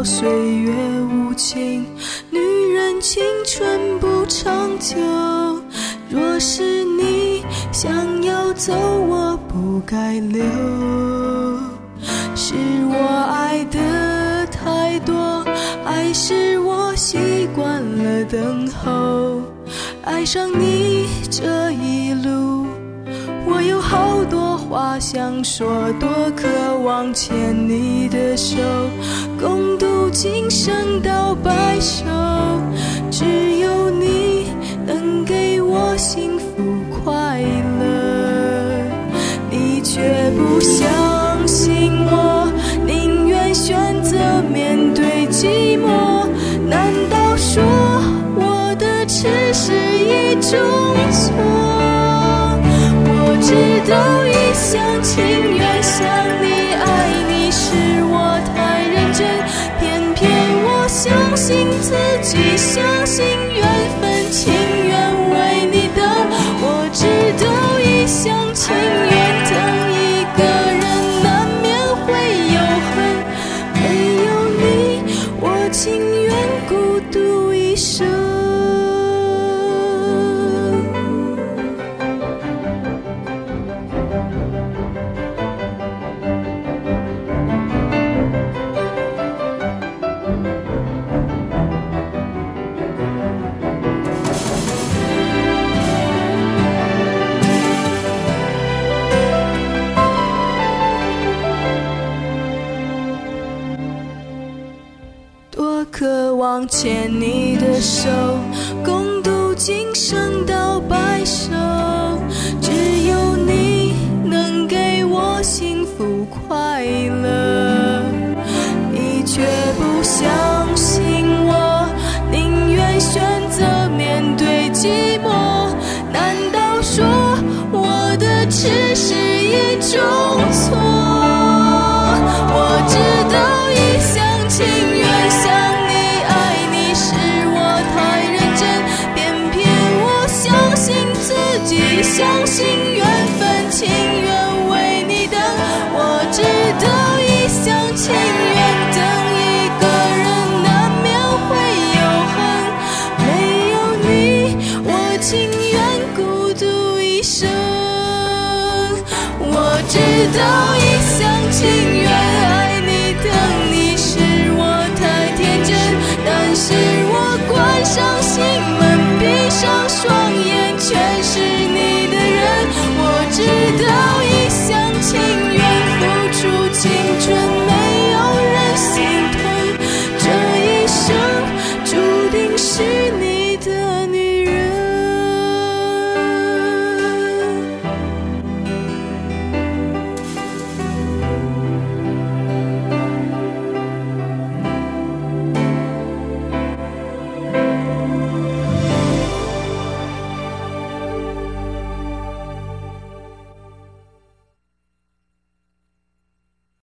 道岁月无情，女人青春不长久。若是你想要走，我不该留。是我爱的太多，还是我习惯了等候？爱上你这一路，我有好多话想说，多渴望牵你的手，共度今生到白首。只有你能给我幸福快乐，你却不相信我，宁愿选择面对寂寞。难道说我的痴是一种错？我知道一厢情愿想你爱你是我太认真，偏偏我相信自己，相信缘分，情愿为你等。我知道一厢情愿等一个人难免会有恨，没有你我情愿孤独一生。多渴望牵你的手，共度今生到白首。只有你能给我幸福快乐，你却不相信我，宁愿选择面对寂寞。难道说我的痴是一种错？我知道一厢情愿想你爱你是我太认真，偏偏我相信自己，相信缘分，情愿为你等。我知道一厢情愿等一个人难免会有恨，没有你我情愿孤独一生。我知道一厢情愿